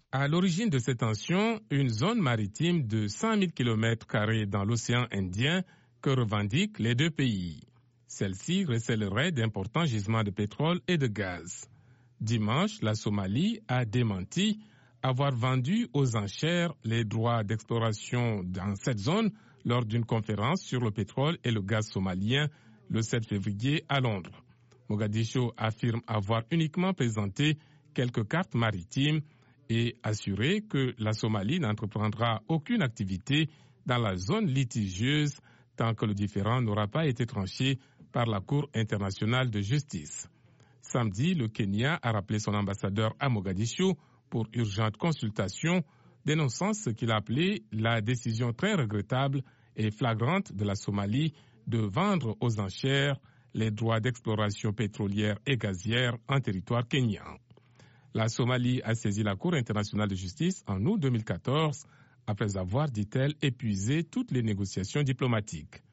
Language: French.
À l'origine de ces tensions, une zone maritime de 100 000 km² dans l'océan Indien que revendiquent les deux pays. Celle-ci recèlerait d'importants gisements de pétrole et de gaz. Dimanche, la Somalie a démenti avoir vendu aux enchères les droits d'exploration dans cette zone lors d'une conférence sur le pétrole et le gaz somalien le 7 février à Londres. Mogadiscio affirme avoir uniquement présenté quelques cartes maritimes et assuré que la Somalie n'entreprendra aucune activité dans la zone litigieuse tant que le différend n'aura pas été tranché par la Cour internationale de justice. Samedi, le Kenya a rappelé son ambassadeur à Mogadiscio pour urgente consultation, dénonçant ce qu'il a appelé la décision très regrettable et flagrante de la Somalie de vendre aux enchères les droits d'exploration pétrolière et gazière en territoire kenyan. La Somalie a saisi la Cour internationale de justice en août 2014 après avoir, dit-elle, épuisé toutes les négociations diplomatiques.